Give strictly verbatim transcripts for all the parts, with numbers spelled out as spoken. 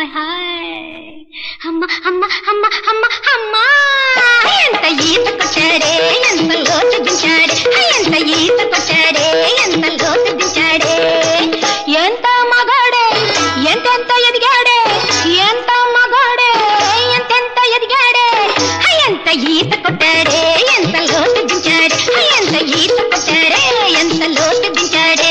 hi అమ్మ అమ్మ అమ్మ అమ్మ అమ్మ ఎంత ఈత కొట్టాడే ఎంత లోతు దించాడే ఎంత ఈత కొట్టాడే ఎంత లోతు దించాడే ఎంత మగాడే ఎంతెంత ఎదిగాడే ఎంత మగాడే ఎంతెంత ఎదిగాడే ఎంత ఈత కొట్టాడే ఎంత లోతు దించాడే ఎంత ఈత కొట్టాడే ఎంత లోతు దించాడే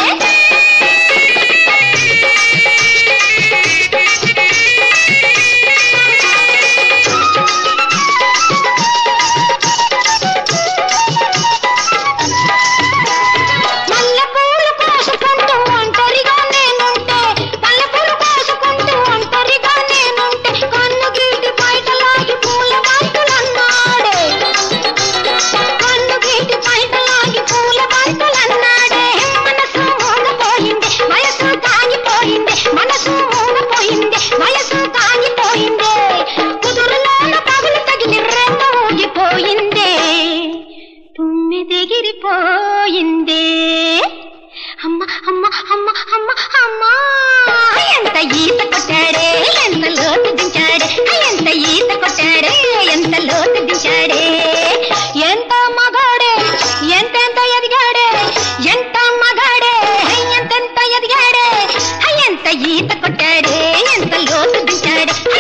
పోయిందే అమ్మ అమ్మ అమ్మ అమ్మ అమ్మ ఎంత ఈత కొట్టాడే ఎంత లోతు దించాడే ఎంత ఈత కొట్టాడే ఎంత లోతు దించాడే ఎంత మగాడే ఎంతెంత ఎదిగాడే ఎంత మగాడే ఎంతెంత ఎదిగాడే ఎంత ఈత కొట్టాడే ఎంత లోతు దించాడే